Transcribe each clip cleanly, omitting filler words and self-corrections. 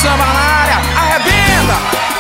samba na área, arrebenta!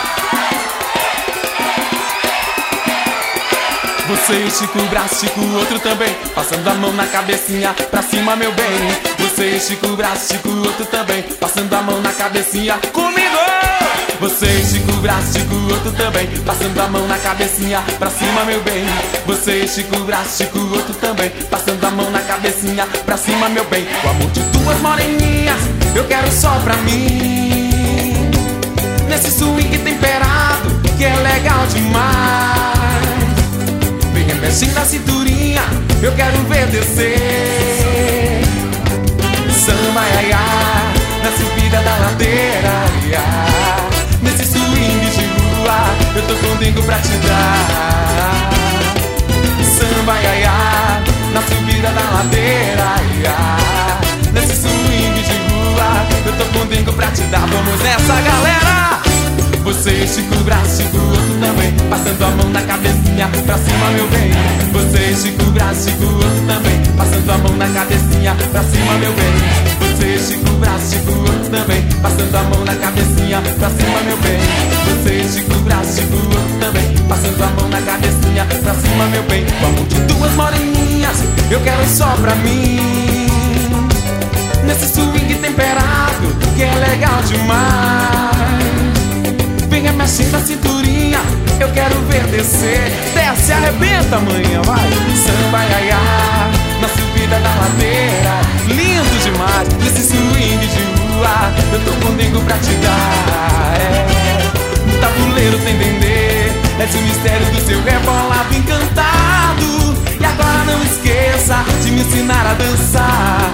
Você estica o braço, estica o outro também, passando a mão na cabecinha, pra cima meu bem. Você estica o braço, estica o outro também, passando a mão na cabecinha, comigo! Você estica o braço, estica o outro também, passando a mão na cabecinha, pra cima meu bem. Você estica o braço, estica o outro também, passando a mão na cabecinha, pra cima meu bem. O amor de duas moreninhas, eu quero só pra mim, nesse swing temperado, que é legal demais. Vem remexendo a cinturinha, eu quero ver descer. Samba, ai, ai, na subida da ladeira, ai, ai. Nesse swing de rua, eu tô com dengo pra te dar. Samba, ai, ai, na subida da ladeira, ai, ai. Nesse swing de rua, eu tô com dengo pra te dar. Vamos nessa, galera! Você estica o braço, estica o outro também, passando a mão na cabecinha, pra cima meu bem. Você estica o braço, estica o outro também, passando a mão na cabecinha, pra cima meu bem. Você estica o braço, estica o outro também, passando a mão na cabecinha, pra cima meu bem. Você estica o braço, estica o outro também, passando a mão na cabecinha, pra cima meu bem. Com a mão de duas moreninhas, eu quero só pra mim, nesse swing temperado, que é legal demais. Vem remexendo a cinturinha, eu quero ver descer. Desce, arrebenta, manhã, vai. Samba, ai, ai, na subida da ladeira, lindo demais. Nesse swing de rua, eu tô com dengo pra te dar. No tabuleiro tem dendê, és o mistério do seu rebolado encantado. E agora não esqueça de me ensinar a dançar.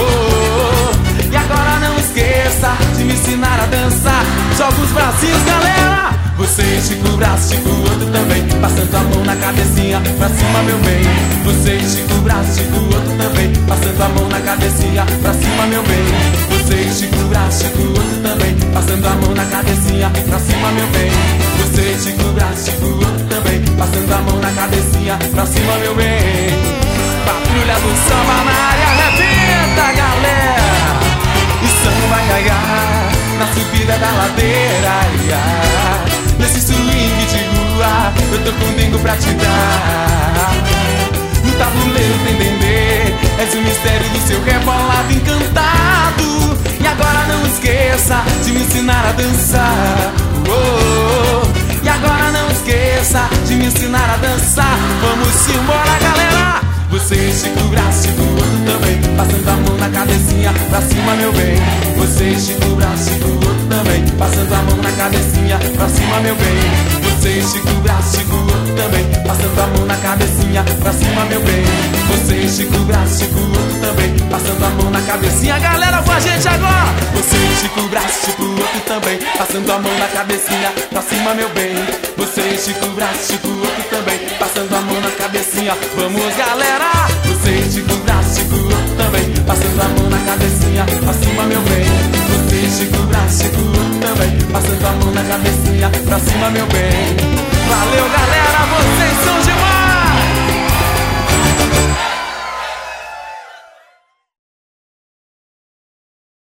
E agora não esqueça de me ensinar a dançar. Joga os bracinhos, galera! Você estica o braço, estica o outro também, passando a mão na cabecinha, pra cima meu bem. Você estica o braço, estica o outro também, passando a mão na cabecinha, pra cima meu bem. Você estica o braço, estica o outro também, passando a mão na cabecinha, pra cima meu bem. Você estica o braço, estica o outro também, passando a mão na cabecinha, pra cima meu bem. Patrulha do samba na área, arrebenta, galera! E samba, ai, ai, na subida da ladeira, ai, ai. Nesse swing de rua, eu tô com dengo pra te dar. No tabuleiro tem dendê, és o mistério do seu rebolado encantado. E agora não esqueça de me ensinar a dançar. E agora não esqueça de me ensinar a dançar. Vamos embora, galera! Você estica o braço, estica o outro também, passando a mão na cabecinha, pra cima meu bem. Você estica o braço, estica o outro também, passando a mão na cabecinha, pra cima meu bem. Você estica o braço, estica o outro também, passando a mão na cabecinha, pra cima meu bem. Você estica o braço, estica o outro também, passando a mão na cabecinha. Galera, com a gente agora! Você estica o braço, estica o outro também, passando a mão na cabecinha, pra cima meu bem. Você estica o braço, estica o outro também, passando a mão na cabecinha. Vamos, galera! Você estica o braço, estica o outro também, passando a mão na cabecinha, pra cima meu bem. Você estica o braço, estica o outro também, passando a mão na cabecinha, pra cima meu bem. Valeu, galera!